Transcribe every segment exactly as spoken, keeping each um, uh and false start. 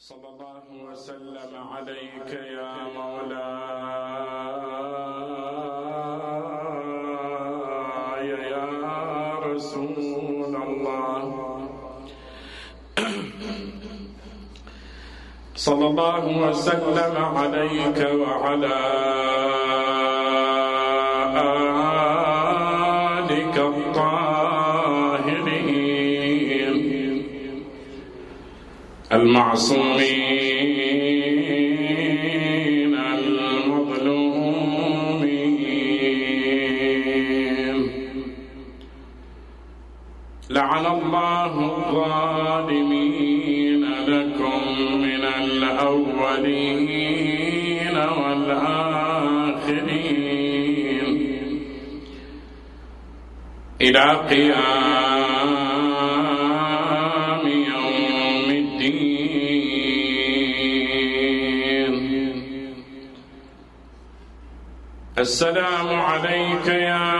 صلى الله وسلم عليك يا مولاي يا رسول الله. صلى الله وسلم عليك وعلى آلك الطاهرين المعصومين المظلومين. لعن الله الظالمين لكم من الأولين والآخرين إلى قيام يوم الدين. السلام عليك يا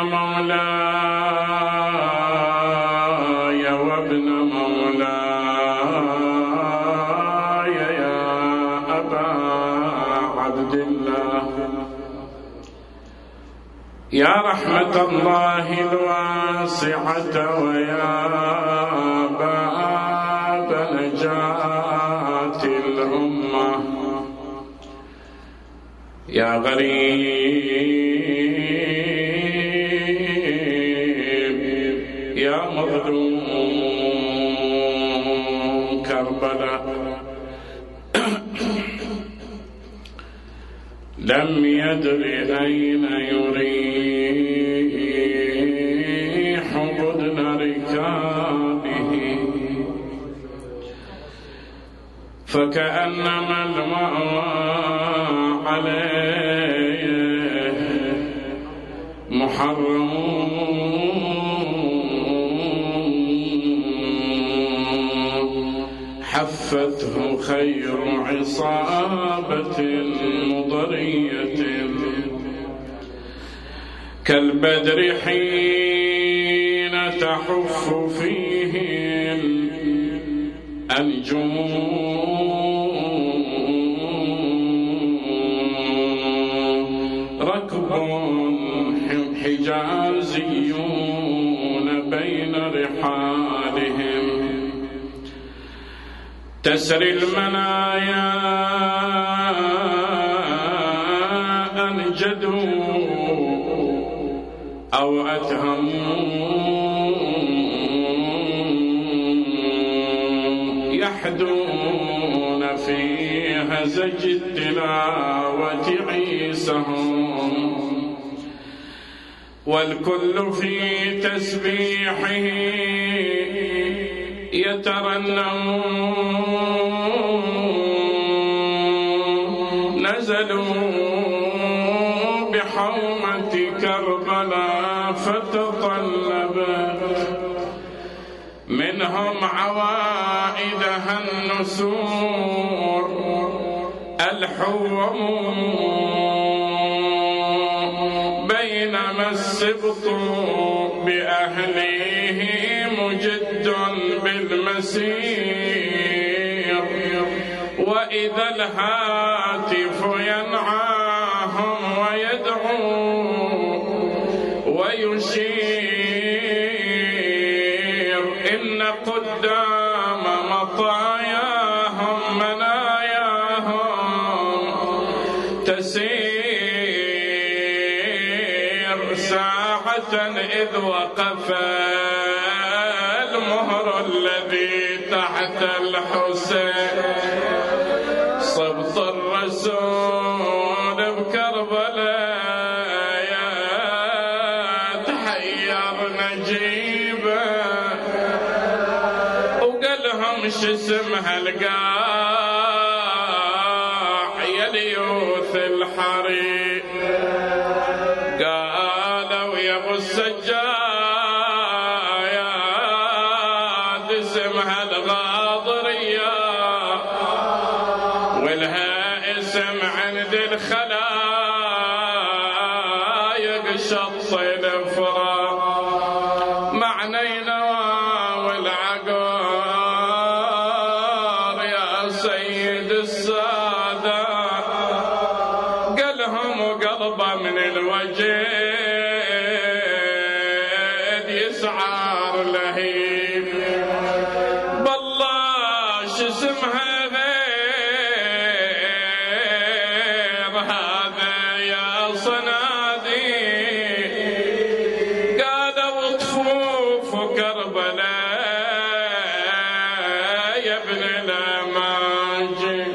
مولاي وابن مولاي يا أبا عبد الله. يا رحمة الله الواسعة ويا باب نجاة الأمة. يا غريب يا مظلوم كربلاء. لم يدر أين يريح بدن ركابه فكأنما المأوى عليه محرم. حفته خير عصابة مضرية كالبدر حين تحف فيه الأنجم. ركب حجازيون بين رحالهم تسري المنايا أنجدوا أو أتهموا يحدون في هزج التلاوة عيسهم والكل في تسبيحه يترنمون. نزلوا بحومة كربلاء فتطلبت منهم عوائدها النسور الحوم. بينما السبط بأهليه مجد بالمسير وإذا الهاتف ينعاهم ويدعو ويشير إن قدام مطاياهم مناياهم تسير ساعة إذ وقف المهر الذي تحت الحسين صبط الرسول بكربلاء. يا تحير نجيبه وقالهم شو اسمها القاع يا ليوث الحريق. قالوا يا ابو السجاد اسمها الغاضرية ولها اسم عند الخلايق شط الفراق معنينا والعقار يا سيد سيد السادة قالهم وقلبه من الوجد يسعر لهيب بالله شو اسمها غير هذا يا صنادي قالوا طفوف كربلاء يا ابن الأماجد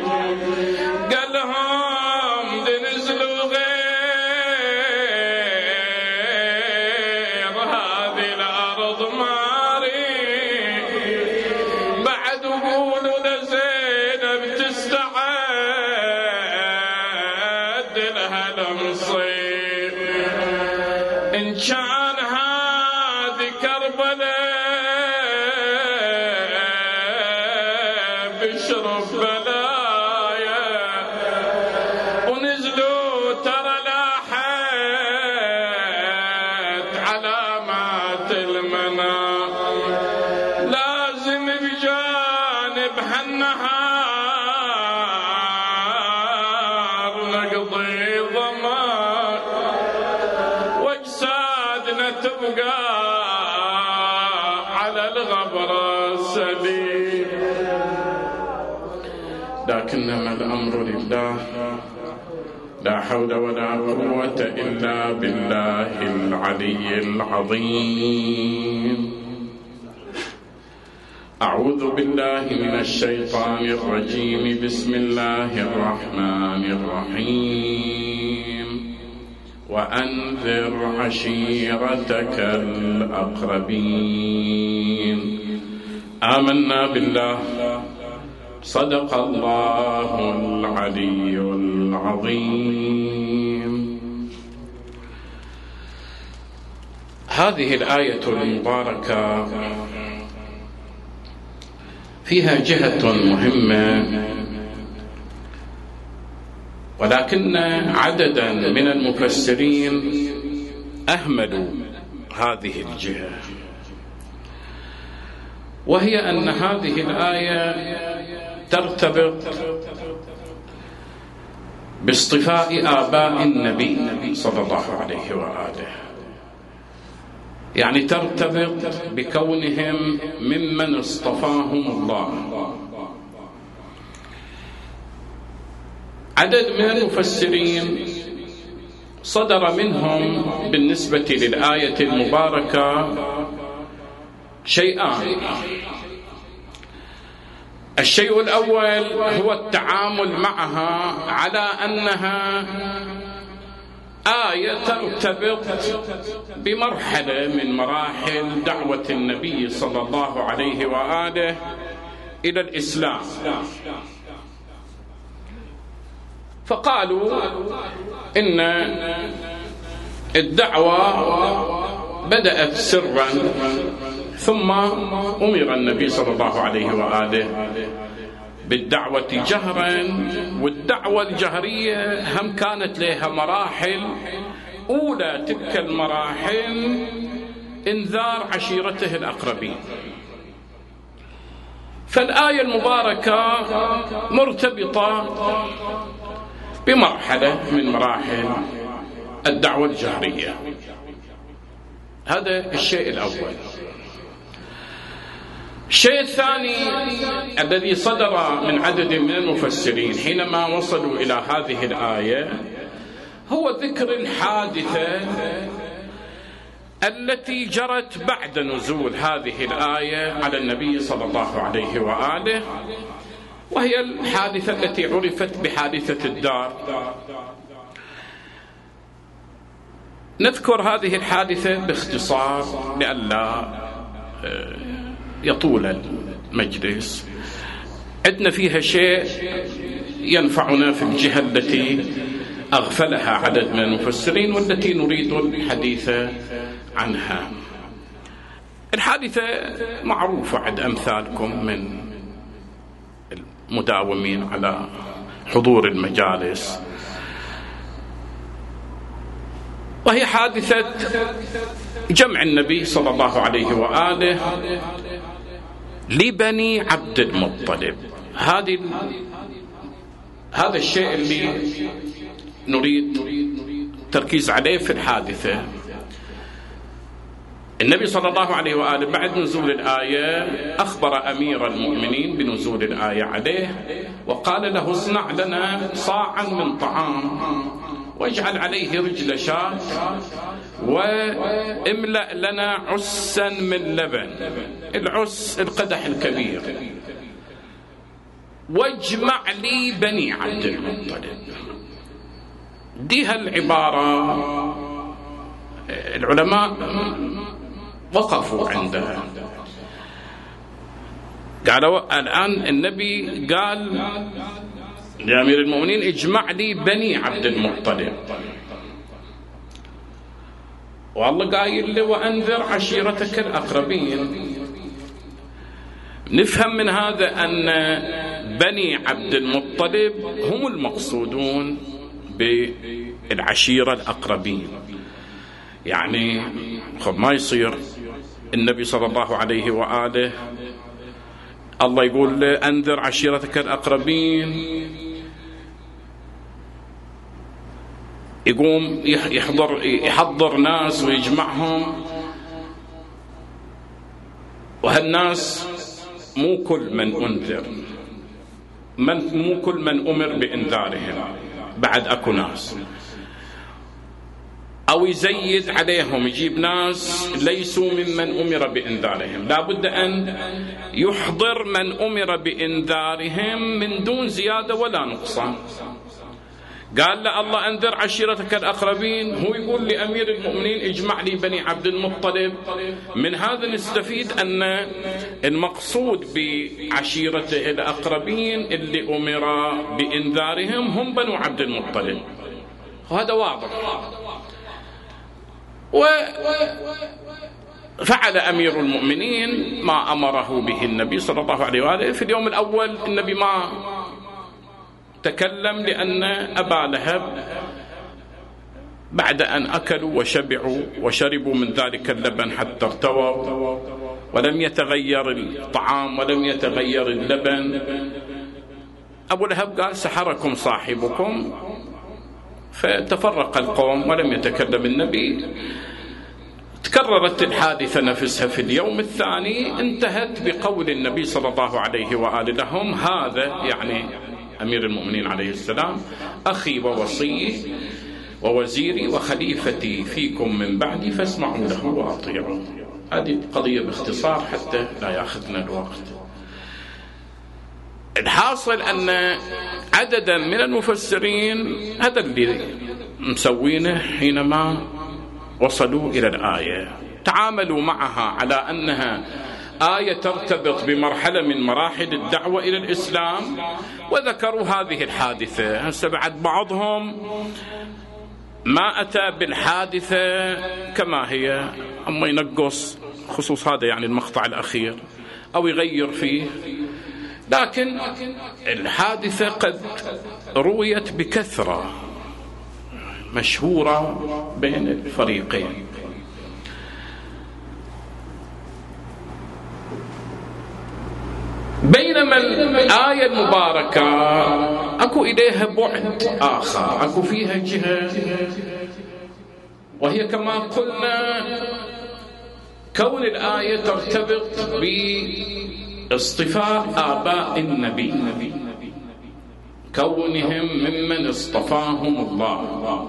قالهم تنزلوا غير هذه الأرض ماري بعد قولوا لزينب تستعد لها المصيب إن كان هذه كربلاء بشرب بلايا ونزلوا ترى لاحت علامات المنام لازم بجانب هالنهار نقضي ضمان واجسادنا تبقى على الغبرة سليم لكنما الأمر لله لا حول ولا قوة إلا بالله العلي العظيم. أعوذ بالله من الشيطان الرجيم. بسم الله الرحمن الرحيم. وأنذر عشيرتك الأقربين. آمنا بالله صدق الله العلي العظيم. هذه الآية المباركة فيها جهة مهمة، ولكن عددا من المفسرين أهملوا هذه الجهة، وهي أن هذه الآية ترتبط باصطفاء آباء النبي صلى الله عليه وآله، يعني ترتبط بكونهم ممن اصطفاهم الله. عدد من المفسرين صدر منهم بالنسبة للآية المباركة شيئان. الشيء الأول هو التعامل معها على أنها آية ترتبط بمرحلة من مراحل دعوة النبي صلى الله عليه وآله إلى الإسلام، فقالوا إن الدعوة بدأت سرا ثم أمر النبي صلى الله عليه وآله بالدعوة جهرا، والدعوة الجهرية هم كانت لها مراحل. أولى تلك المراحل إنذار عشيرته الأقربين. فالآية المباركة مرتبطة بمرحلة من مراحل الدعوة الجهرية. هذا الشيء الأول. الشيء الثاني الذي صدر من عدد من المفسرين حينما وصلوا إلى هذه الآية هو ذكر الحادثة التي جرت بعد نزول هذه الآية على النبي صلى الله عليه وآله، وهي الحادثة التي عرفت بحادثة الدار. نذكر هذه الحادثة باختصار لئلا يطول المجلس. عندنا فيها شيء ينفعنا في الجهة التي أغفلها عدد من المفسرين والتي نريد الحديث عنها. الحادثة معروفة عند أمثالكم من المداومين على حضور المجالس، وهي حادثة جمع النبي صلى الله عليه وآله لبني عبد المطلب. هذه هذا الشيء اللي نريد التركيز عليه في الحادثة. النبي صلى الله عليه وآله بعد نزول الآية أخبر أمير المؤمنين بنزول الآية عليه، وقال له: اصنع لنا صاعا من طعام واجعل عليه رجل شاة واملأ لنا عسا من لبن، العس القدح الكبير، واجمع لي بني عبد المطلب. دي هالعبارة العلماء وقفوا عندها، قالوا الآن النبي قال يا أمير المؤمنين اجمع لي بني عبد المطلب، والله قايل له وأنذر عشيرتك الأقربين. نفهم من هذا أن بني عبد المطلب هم المقصودون بالعشيرة الأقربين. يعني خب ما يصير النبي صلى الله عليه وآله الله يقول له أنذر عشيرتك الأقربين، يقوم يحضر يحضر ناس ويجمعهم، وهالناس مو كل من أنذر، من مو كل من أمر بإنذارهم، بعد أكو ناس، أو يزيد عليهم يجيب ناس ليسوا ممن أمر بإنذارهم. لا بد أن يحضر من أمر بإنذارهم من دون زيادة ولا نقصان. قال له الله أنذر عشيرتك الأقربين، هو يقول لأمير المؤمنين اجمع لي بني عبد المطلب. من هذا نستفيد أن المقصود بعشيرته الأقربين اللي أمر بإنذارهم هم بنو عبد المطلب، وهذا واضح. وفعل أمير المؤمنين ما أمره به النبي صلى الله عليه وآله. في اليوم الأول النبي ما تكلم، لأن أبا لهب بعد أن أكلوا وشبعوا وشربوا من ذلك اللبن حتى ارتووا، ولم يتغير الطعام ولم يتغير اللبن، أبو لهب قال سحركم صاحبكم، فتفرق القوم ولم يتكلم النبي. تكررت الحادثة نفسها في اليوم الثاني، انتهت بقول النبي صلى الله عليه وآله لهم هذا يعني أمير المؤمنين عليه السلام أخي ووصي ووزيري وخليفتي فيكم من بعدي فاسمعوا له وأطيعوا. هذه القضية باختصار حتى لا يأخذنا الوقت. الحاصل أن عددا من المفسرين هذا اللي مسوينه حينما وصلوا إلى الآية، تعاملوا معها على أنها آية ترتبط بمرحلة من مراحل الدعوة إلى الإسلام، وذكروا هذه الحادثة. هسه بعد بعضهم ما أتى بالحادثة كما هي، أما ينقص خصوص هذا يعني المقطع الأخير أو يغير فيه، لكن الحادثة قد رويت بكثرة مشهورة بين الفريقين. بينما الآية المباركة أكو إليها بعد آخر، أكو فيها جهة، وهي كما قلنا كون الآية ترتبط باصطفاء آباء النبي، كونهم ممن اصطفاهم الله.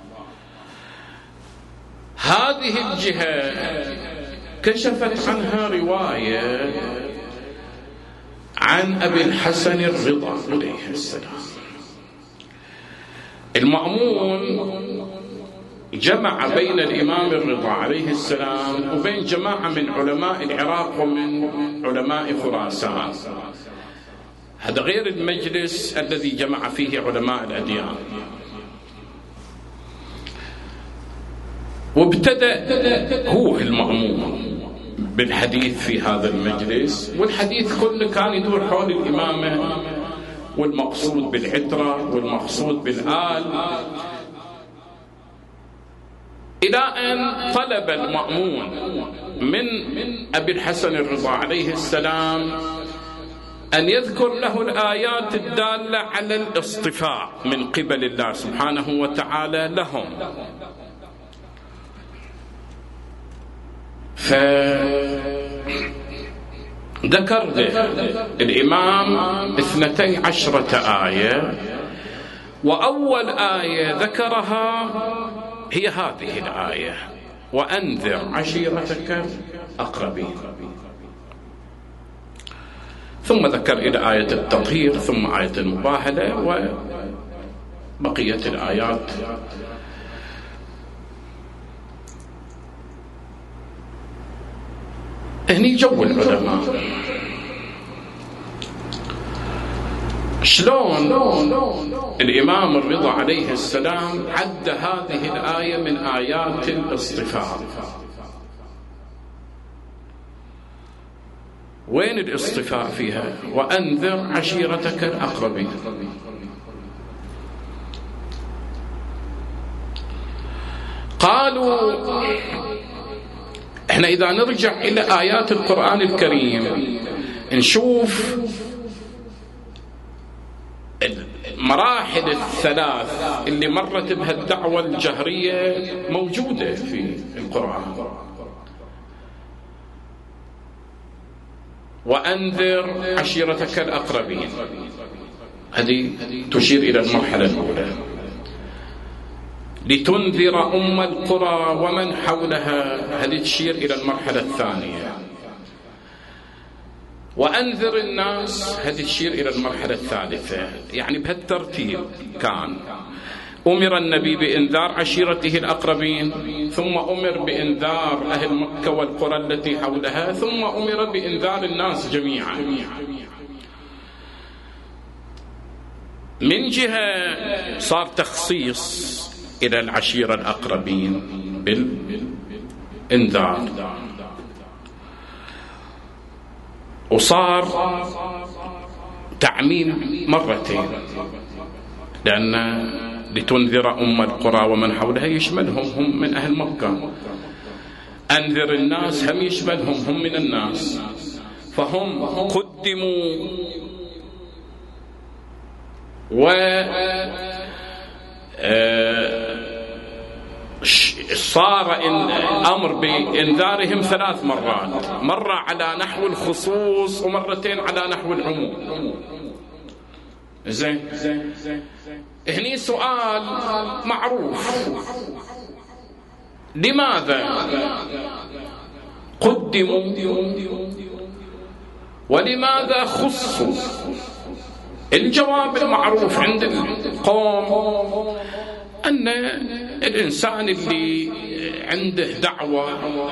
هذه الجهة كشفت عنها رواية عن أبي الحسن الرضا عليه السلام. المأمون جمع بين الإمام الرضا عليه السلام وبين جماعة من علماء العراق ومن علماء خراسان. هذا غير المجلس الذي جمع فيه علماء الأديان. وابتدأ هو المأمون بالحديث في هذا المجلس، والحديث كله كان يدور حول الإمامة والمقصود بالعترة والمقصود بالآل، إلى أن طلب المأمون من أبي الحسن الرضا عليه السلام أن يذكر له الآيات الدالة على الاصطفاء من قبل الله سبحانه وتعالى لهم. فذكر الإمام اثنتي عشرة آية، وأول آية ذكرها هي هذه الآية: وأنذر عشيرتك الأقربين. ثم ذكر إلى آية التطهير، ثم آية المباهلة، وبقية الآيات. هني جو العلماء شلون الإمام الرضا عليه السلام عد هذه الآية من آيات الاصطفاء. وين الاصطفاء فيها؟ وأنذر عشيرتك الأقربين. قالوا احنا إذا نرجع إلى آيات القرآن الكريم نشوف المراحل الثلاث اللي مرت بها الدعوة الجهرية موجودة في القرآن. وأنذر عشيرتك الأقربين هذه تشير إلى المرحلة الأولى. لتنذر أم القرى ومن حولها هذه تشير إلى المرحلة الثانية. وأنذر الناس هذه تشير إلى المرحلة الثالثة. يعني بهالترتيب كان أمر النبي بإنذار عشيرته الأقربين، ثم أمر بإنذار أهل مكة والقرى التي حولها، ثم أمر بإنذار الناس جميعا. من جهة صار تخصيص إلى العشيرة الأقربين بالإنذار، وصار تعميم مرتين، لأن لتنذر أم القرى ومن حولها يشملهم، هم من أهل مكة. أنذر الناس هم يشملهم، هم من الناس، فهم قدموا. و صار الأمر بإنذارهم ثلاث مرات، مرة على نحو الخصوص ومرتين على نحو العموم. زين، هني سؤال معروف: لماذا قدموا ولماذا خصوا؟ الجواب المعروف عند القوم أن الإنسان اللي عنده دعوة،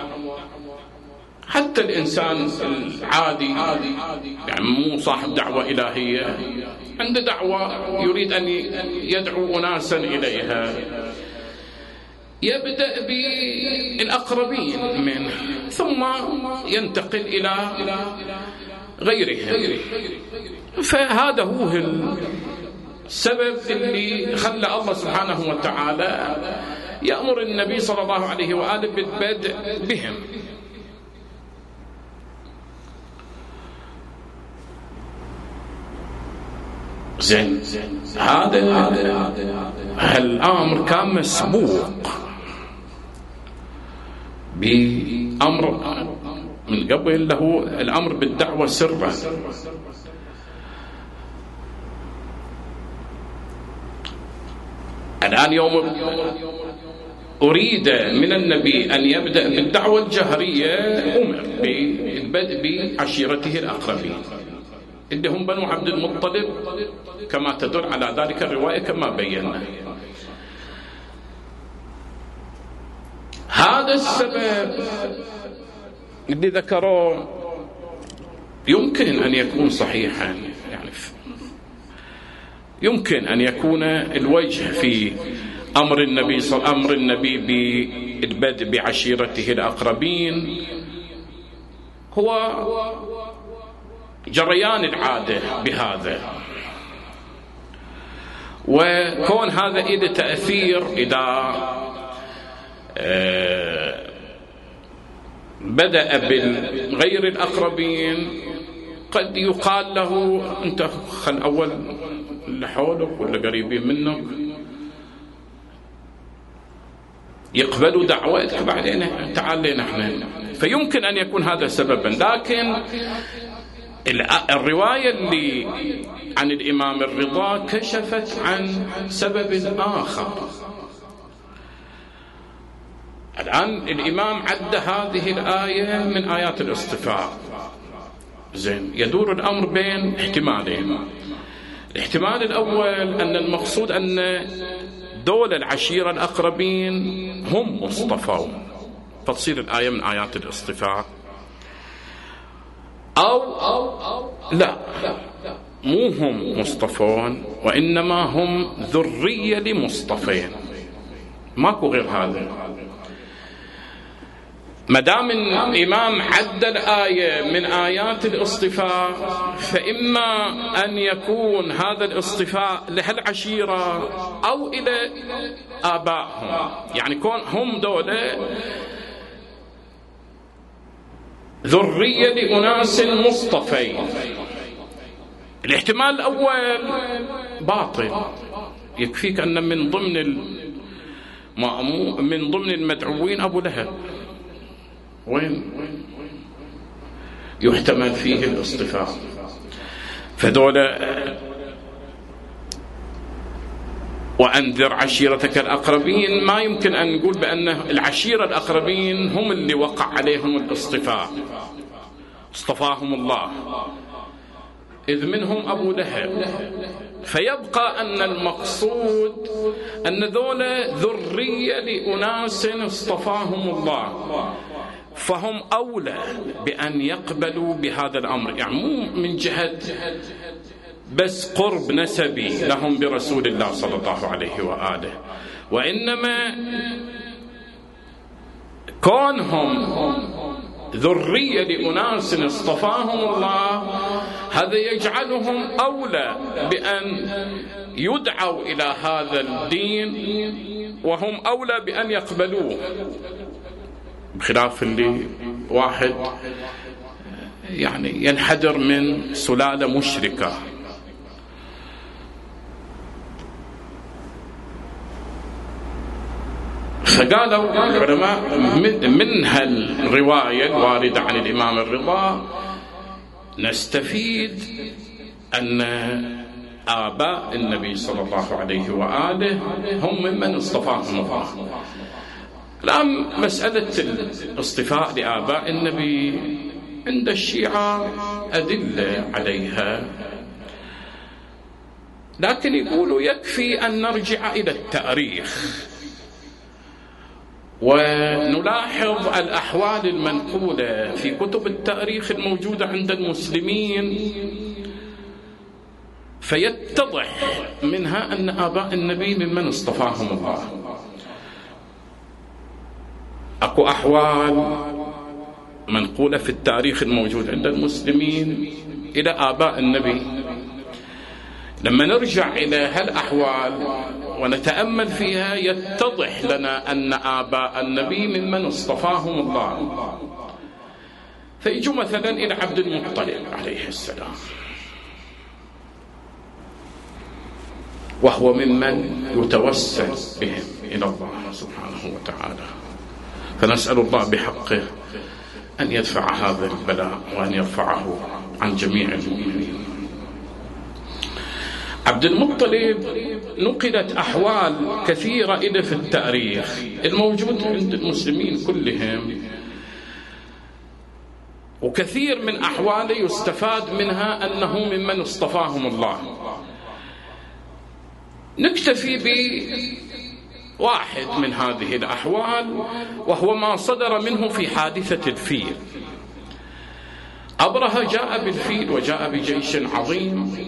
حتى الإنسان العادي يعني مو صاحب دعوة إلهية، عنده دعوة يريد أن يدعو أناسا إليها، يبدأ بالأقربين منه ثم ينتقل إلى غيرهم. فهذا هو السبب اللي خلى الله سبحانه وتعالى يأمر النبي صلى الله عليه وآله بالبدء بهم. زين، هذا الأمر كان مسبوق بأمر من قبل، له الأمر بالدعوة سرا. الآن يوم أريد من النبي أن يبدأ بالدعوة الجهرية، أمر بالبدء بعشيرته الأقربين اللي هم بنو عبد المطلب، كما تدل على ذلك الرواية كما بينا. هذا السبب اللي ذكروه يمكن أن يكون صحيحا، يعني يمكن أن يكون الوجه في أمر النبي صلى أمر النبي بالبدء بعشيرته الأقربين هو جريان العادة بهذا، وكون هذا إذا تأثير إذا بدأ بالغير الأقربين قد يقال له أنت خل أول اللي حولك ولا قريبين منك يقبلوا دعوتك بعدين تعال لنا احنا، فيمكن أن يكون هذا سببا. لكن الرواية اللي عن الإمام الرضا كشفت عن سبب آخر. الآن الإمام عد هذه الآية من آيات الاصطفاء. زين، يدور الأمر بين احتمالين. الاحتمال الأول أن المقصود أن دول العشيرة الأقربين هم مصطفون، فتصير الآية من آيات الاصطفاء. أو لا، مو هم مصطفون وإنما هم ذرية لمصطفين، ماكو غير هذا. مدام الإمام عد الآية من آيات الاصطفاء، فإما أن يكون هذا الاصطفاء لهالعشيرة أو إلى آبائهم، يعني كون هم دولة ذرية لأناس مصطفين. الاحتمال الأول باطل، يكفيك أن من ضمن من ضمن المدعوين أبو لهب، وين يحتمل فيه الاصطفاء. فدولة وأنذر عشيرتك الأقربين، ما يمكن أن نقول بأن العشيرة الأقربين هم اللي وقع عليهم الاصطفاء، اصطفاهم الله، إذ منهم أبو لهب. فيبقى أن المقصود أن ذولا ذرية لأناس اصطفاهم الله، فهم أولى بأن يقبلوا بهذا الأمر، يعني مو من جهة بس قرب نسبي لهم برسول الله صلى الله عليه وآله، وإنما كونهم ذرية لأناس اصطفاهم الله هذا يجعلهم أولى بأن يدعوا إلى هذا الدين، وهم أولى بأن يقبلوه، بخلاف اللي واحد يعني ينحدر من سلالة مشركة. فقالوا العلماء من هالرواية الواردة عن الإمام الرضا نستفيد أن آباء النبي صلى الله عليه وآله هم ممن اصطفاهم الله. الآن مسألة الاصطفاء لآباء النبي عند الشيعة أدلة عليها، لكن يقولوا يكفي أن نرجع إلى التاريخ ونلاحظ الأحوال المنقولة في كتب التاريخ الموجودة عند المسلمين، فيتضح منها أن آباء النبي ممن اصطفاهم الله. أكو أحوال منقولة في التاريخ الموجود عند المسلمين إلى آباء النبي. لما نرجع إلى هالأحوال ونتأمل فيها يتضح لنا أن آباء النبي ممن اصطفاهم الله. فيجوا مثلا إلى عبد المطلب عليه السلام، وهو ممن يتوسل بهم إلى الله سبحانه وتعالى، فنسأل الله بحقه أن يدفع هذا البلاء وأن يرفعه عن جميع المؤمنين. عبد المطلب نقلت أحوال كثيرة إلى في التاريخ الموجود عند المسلمين كلهم، وكثير من أحواله يستفاد منها أنه ممن اصطفاهم الله. نكتفي بواحد من هذه الأحوال، وهو ما صدر منه في حادثة الفيل. أبرهة جاء بالفيل وجاء بجيش عظيم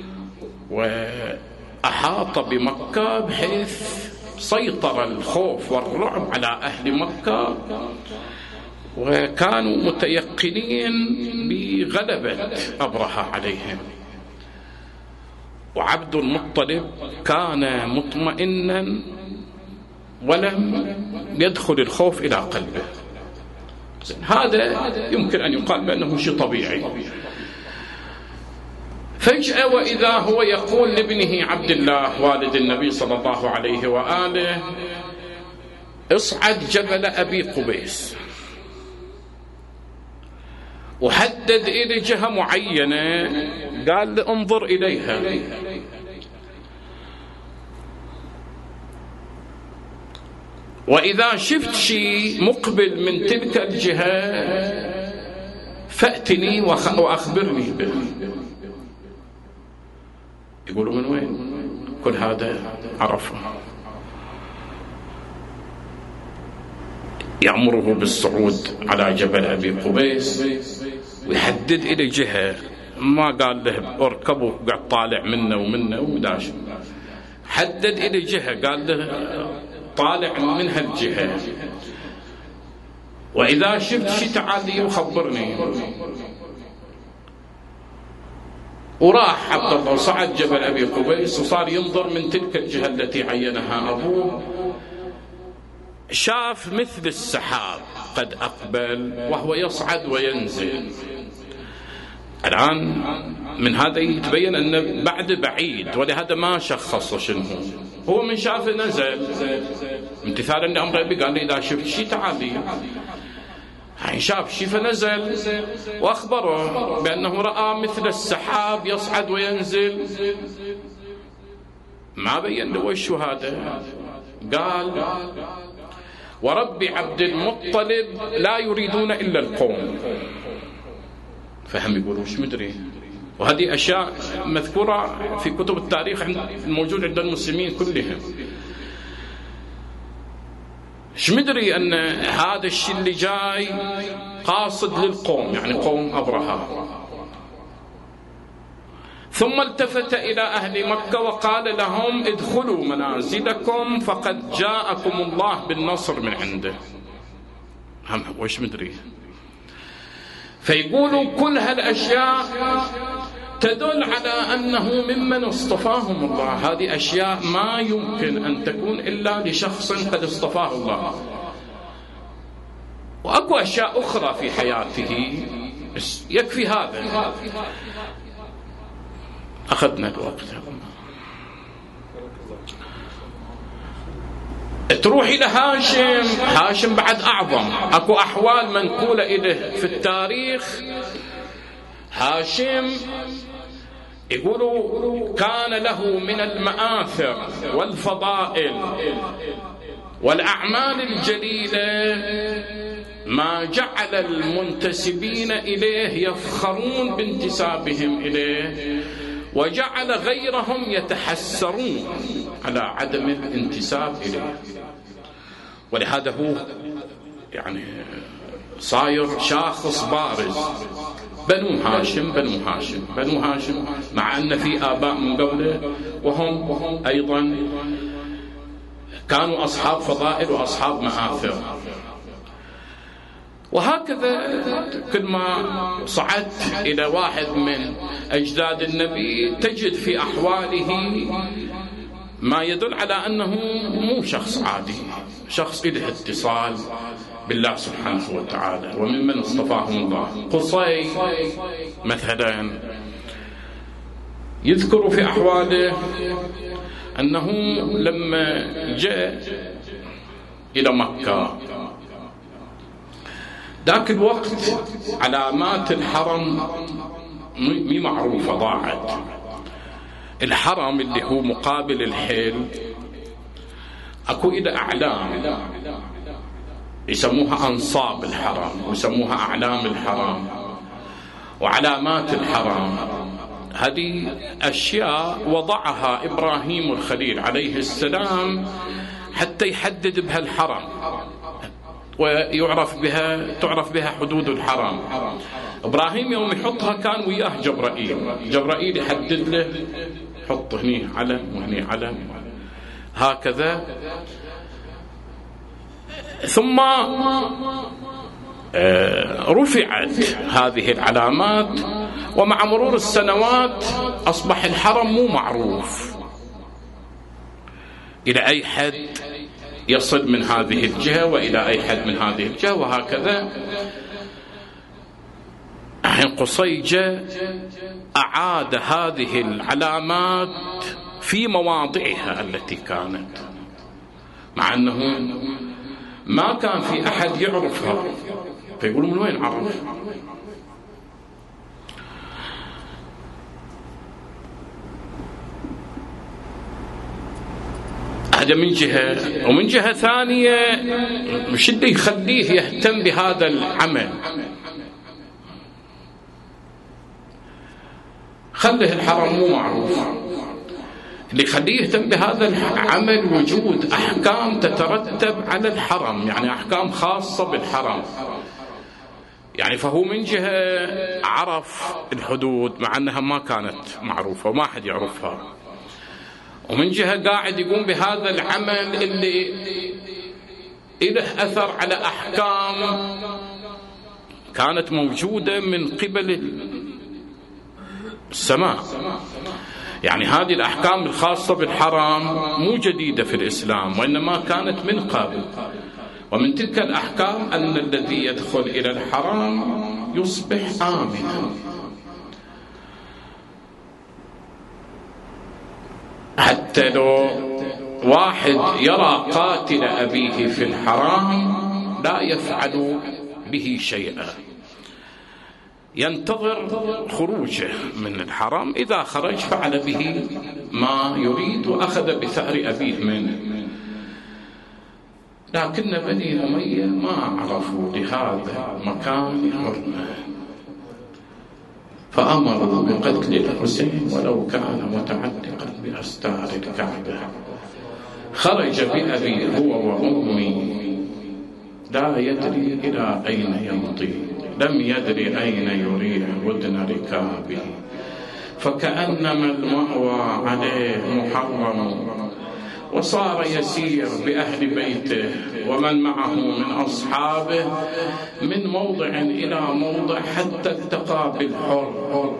وأحاط بمكة، بحيث سيطر الخوف والرعب على أهل مكة، وكانوا متيقنين بغلبة أبرهة عليهم. وعبد المطلب كان مطمئنا ولم يدخل الخوف إلى قلبه. هذا يمكن أن يقال بأنه شيء طبيعي. فجأة وإذا هو يقول لابنه عبد الله والد النبي صلى الله عليه وآله اصعد جبل أبي قبيس، وحدد إلى جهة معينة، قال له انظر إليها، وإذا شفت شيء مقبل من تلك الجهة فأتني وأخبرني به. يقولوا من وين كل هذا عرفه؟ يأمره بالصعود على جبل أبي قبيس ويحدد إلى جهة، ما قال له اركبوا قاعد طالع منه ومنه وداش، حدد إلى جهة قال له طالع من هالجهة، وإذا شفت شيء تعال لي وخبرني. وراح عبد الله وصعد جبل أبي قبيس وصار ينظر من تلك الجهة التي عينها أبوه، شاف مثل السحاب قد أقبل وهو يصعد وينزل. الآن من هذا يتبين أن بعد بعيد، ولهذا ما شخص شنو هو، من شاف نزل امتثالا لأمر أبي، قال لي إذا شفت شيء تعالي. يعني شاف شيء فنزل وأخبره بأنه رأى مثل السحاب يصعد وينزل، ما بين له وش هذا. قال ورب عبد المطلب لا يريدون إلا القوم. فهم يقولوا وش مدري، وهذه أشياء مذكورة في كتب التاريخ الموجود عند المسلمين كلهم. ايش مدري أن هذا الشيء اللي جاي قاصد للقوم، يعني قوم أبرهة. ثم التفت إلى أهل مكة وقال لهم ادخلوا منازلكم فقد جاءكم الله بالنصر من عنده. هم وش مدري. فيقولوا كل هالأشياء تدل على أنه ممن اصطفاهم الله. هذه أشياء ما يمكن أن تكون إلا لشخص قد اصطفاه الله. وأكو أشياء أخرى في حياته، يكفي هذا. أخذنا الوقت. تروح إلى هاشم، هاشم بعد أعظم. أكو أحوال منقولة إليه في التاريخ. هاشم يقولوا كان له من المآثر والفضائل والأعمال الجليلة ما جعل المنتسبين إليه يفخرون بانتسابهم إليه، وجعل غيرهم يتحسرون على عدم الانتساب إليه. ولهذا هو يعني صاير شاخص بارز. بنو هاشم بنو هاشم بنو هاشم مع أن في آباء من قبله وهم أيضا كانوا أصحاب فضائل وأصحاب مآثر. وهكذا كل ما صعدت إلى واحد من أجداد النبي تجد في أحواله ما يدل على أنه مو شخص عادي، شخص له اتصال بالله سبحانه وتعالى وممن اصطفاهم الله. قصي مثلا يذكر في أحواله أنه لما جاء إلى مكة ذاك الوقت علامات الحرم مي معروفة، ضاعت. الحرم اللي هو مقابل الحيل أكو إلى أعلام يسموها أنصاب الحرم ويسموها أعلام الحرم وعلامات الحرم. هذه أشياء وضعها إبراهيم الخليل عليه السلام حتى يحدد بها الحرم ويعرف بها تعرف بها حدود الحرم. إبراهيم يوم يحطها كان وياه جبرائيل، جبرائيل يحدد له حط هني علم وهني علم هكذا. ثم رفعت هذه العلامات، ومع مرور السنوات أصبح الحرم مو معروف إلى أي حد يصل من هذه الجهة وإلى أي حد من هذه الجهة، وهكذا الحين قصيجة أعاد هذه العلامات في مواضعها التي كانت، مع أنه ما كان في أحد يعرفها، فيقولوا من وين عرف؟ هذا من جهة، ومن جهة ثانية مش اللي يخليه يهتم بهذا العمل؟ خله الحرم مو معروف، اللي يخليه يهتم بهذا العمل وجود أحكام تترتب على الحرم، يعني أحكام خاصة بالحرم. يعني فهو من جهة عرف الحدود مع أنها ما كانت معروفة وما حد يعرفها، ومن جهة قاعد يقوم بهذا العمل اللي له أثر على أحكام كانت موجودة من قبل السماء. يعني هذه الأحكام الخاصة بالحرام مو جديدة في الإسلام، وإنما كانت من قبل. ومن تلك الأحكام أن الذي يدخل إلى الحرام يصبح آمنا، حتى لو واحد يرى قاتل أبيه في الحرام لا يفعل به شيئا، ينتظر خروجه من الحرام، إذا خرج فعل به ما يريد وأخذ بثأر أبيه منه. لكن بني أمية ما عرفوا لهذا المكان حرمة، فأمروا بقتل الحسين ولو كان متعلقا بأستار الكعبة. خرج بأبي هو وأمي لا يدري إلى أين يمضي، لم يدري أين يريح ودن ركابه، فكأنما المأوى عليه محرم، وصار يسير بأهل بيته ومن معه من أصحابه من موضع إلى موضع حتى التقى بالحر،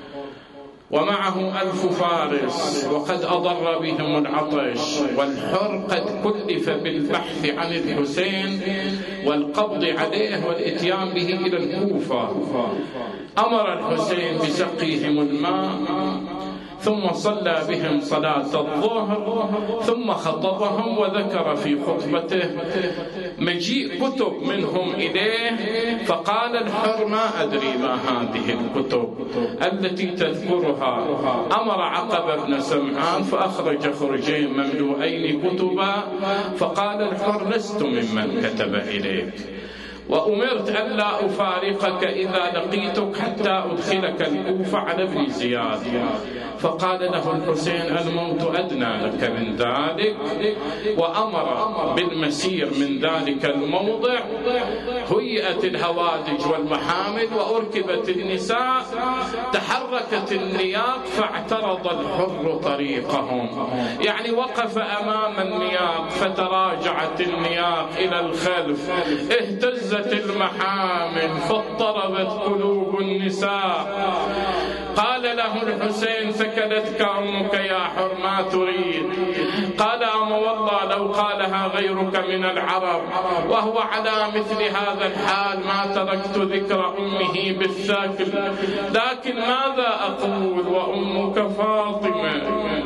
ومعه ألف فارس وقد أضر بهم العطش، والحر قد كلف بالبحث عن الحسين والقبض عليه والإتيان به إلى الكوفة. أمر الحسين بسقيهم الماء، ثم صلى بهم صلاة الظهر، ثم خطبهم وذكر في خطبته مجيء كتب منهم إليه، فقال الحر ما أدري ما هذه الكتب التي تذكرها. أمر عقبة بن سمعان فأخرج خرجين مملوئين كتبا، فقال الحر لست ممن كتب إليك، وأمرت ألا أفارقك إذا لقيتك حتى أدخلك الكوفة على ابن زياد. فقال له الحسين الموت أدنى لك من ذلك، وأمر بالمسير من ذلك الموضع. هيئت الهوادج والمحامد وأركبت النساء، تحركت النياق فاعترض الحر طريقهم، يعني وقف أمام النياق فتراجعت النياق إلى الخلف، اهتزت المحامل فاضطربت قلوب النساء. قال له الحسين ثكلتك أمك يا حر ما تريد؟ قال أما والله لو قالها غيرك من العرب وهو على مثل هذا الحال ما تركت ذكر أمه بالثاكل، لكن ماذا أقول وأمك فاطمة؟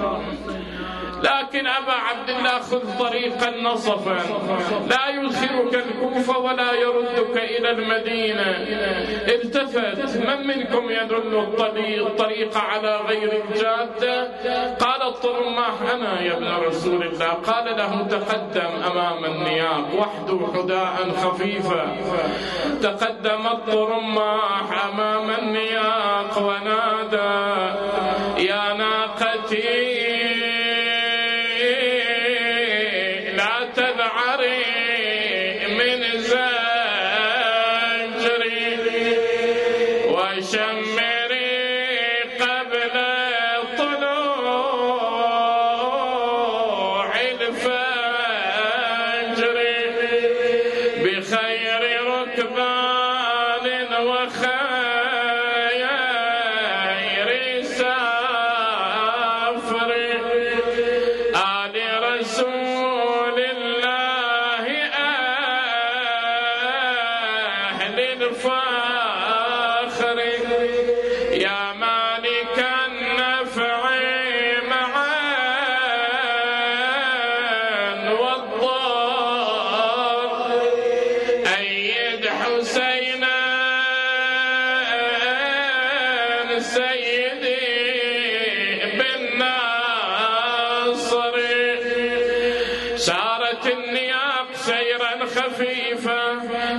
لكن أبا عبد الله خذ طريقا نصفا لا يدخلك الكوفة ولا يردك إلى المدينة. التفت من منكم يدل الطريق على غير الجادة؟ قال الطرماح أنا يا ابن رسول الله. قال له تقدم أمام النياق وحده حداء خفيفا. تقدم الطرماح أمام النياق ونادى يا ناقتي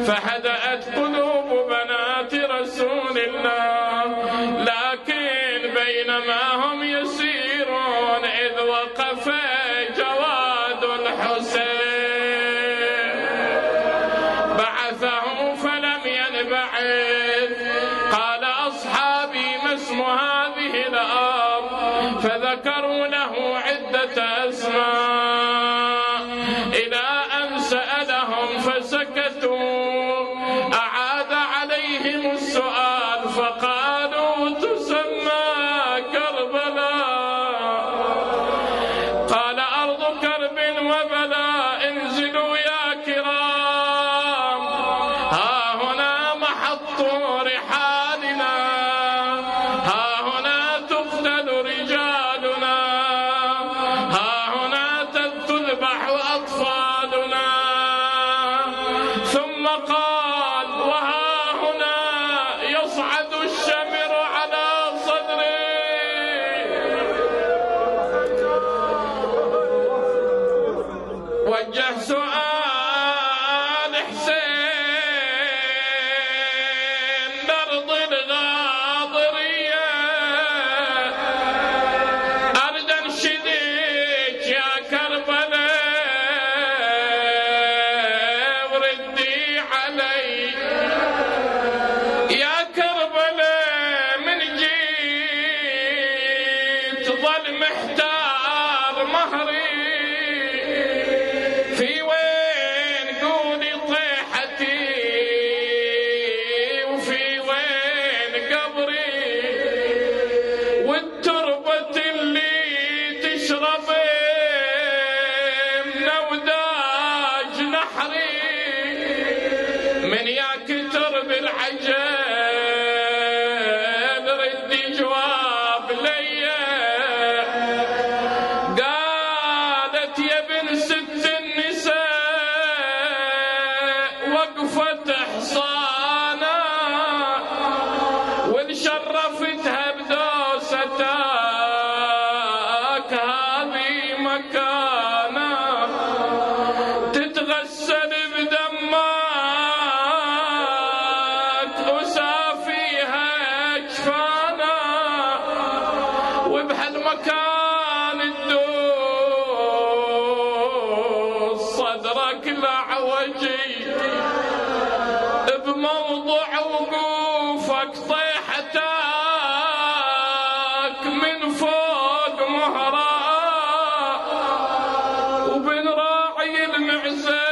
فهدأت قلوب بنات رسول الله. لكن بينما هم يسيرون إذ وقف جواد الحسين بعثه فلم ينبعث. قال أصحابي ما اسم هذه الأرض؟ فذكروا له عدة أسماء إلى أن سألهم فسكتوا. أعاد عليهم السؤال فقالوا تسمى كربلاء. قال أرض كرب وبلاء انزلوا يا كرام، ها هنا محط رحالنا، ها هنا تقتل رجالنا، ها هنا تذبح أطفالنا. ثم قال وها هنا يصعد الشمر على صدري. وجه سؤال حسين لأرض الغاضرية، أرد انشدك يا كربلاء وردي علي يا كربلاء. من جيت ظل محتار مهري، في وين قولي طيحتي وفي وين قبري، والتربة اللي تشرب من وداج نحري. من ياك ترب العجل ردي جواب ليا. قالت يا ابن ست النساء وقفت حصانا وان شرفتها بدوستك هذه مكانا، تتغسل بدمك وسافيها جفانا، وبهالمكان الدوس صدرك لعوجي، بموضع وقوفك طيحتك من فوق مهراء، وبن راعي المعزة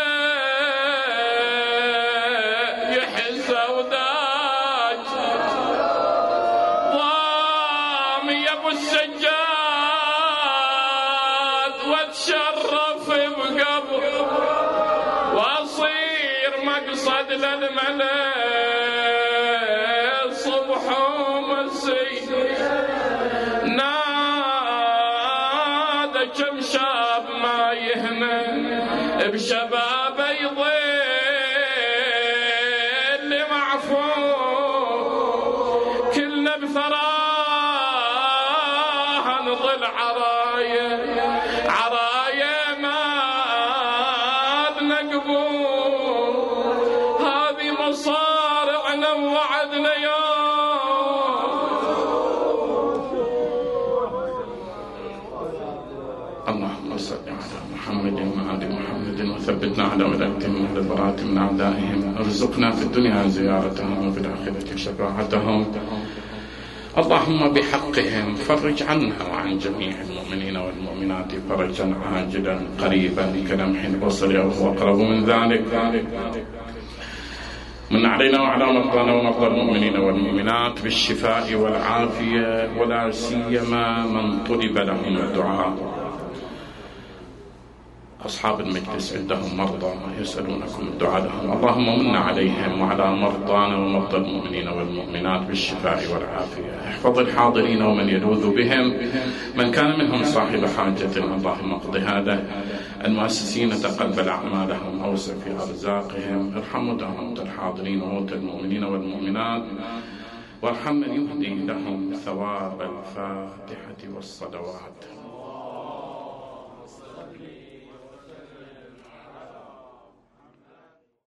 يحس وداج. ضام يا ابو السجاد واتشرف بقبر، واصير مقصد للملا صبح ومسي. نادى كم شاب ما يهنى بشباب يضل معفو، كلنا بثراها نضل عرايا عرايا ما نقبول. هذه مصارعنا ووعدنا يوم. اللهم صل على محمد وآل محمد وثبتنا على ولايتهم والبراءة من أعدائهم. ارزقنا في الدنيا زيارتهم وفي الآخرة شفاعتهم. اللهم بحقهم فرج عنا وعن جميع المؤمنين والمؤمنات فرجا عاجلا قريبا كلمح البصر أو هو أقرب من ذلك. من علينا وعلى مرضانا ومرضى المؤمنين والمؤمنات بالشفاء والعافية، ولا سيما من طلب لهم الدعاء. أصحاب المجلس عندهم مرضى يسألونكم الدعاء لهم. اللهم من عليهم وعلى مرضانا ومرضى المؤمنين والمؤمنات بالشفاء والعافية. احفظ الحاضرين ومن يلوذ بهم، من كان منهم صاحب حاجة اللهم اقض هذا. المؤسسين تقبل أعمالهم، أوسع في أرزاقهم. ارحم موتى الحاضرين وموتى المؤمنين والمؤمنات، وارحم من يهدي لهم ثواب الفاتحة والصلوات.